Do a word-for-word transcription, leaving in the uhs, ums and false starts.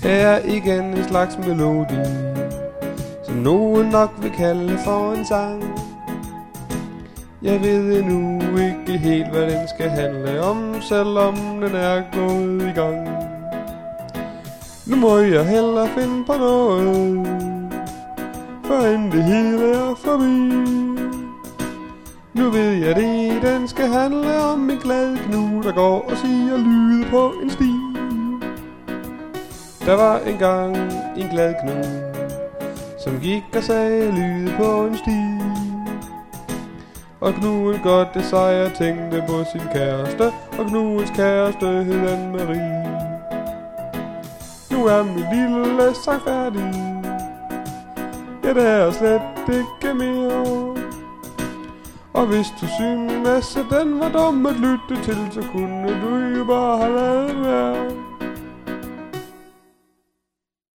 Her er igen en slags melodi, som nogen nok vil kalde for en sang. Jeg ved endnu ikke helt, hvad den skal handle om, selvom den er gået i gang. Nu må jeg hellere finde på noget, førend det hele er forbi. Nu ved jeg det, den skal handle om en glad knu, der går og siger lyde på en sti. Der var engang en glad knu, som gik og sagde lyde på en sti. Og knuden godt det sig, jeg tænkte på sin kæreste, og knudens kæreste hed Anne-Marie. Nu er min lille sang færdig, ja, det er slet ikke mere. Og hvis du synes, at den var dum at lytte til, så kunne du jo bare have ladet være.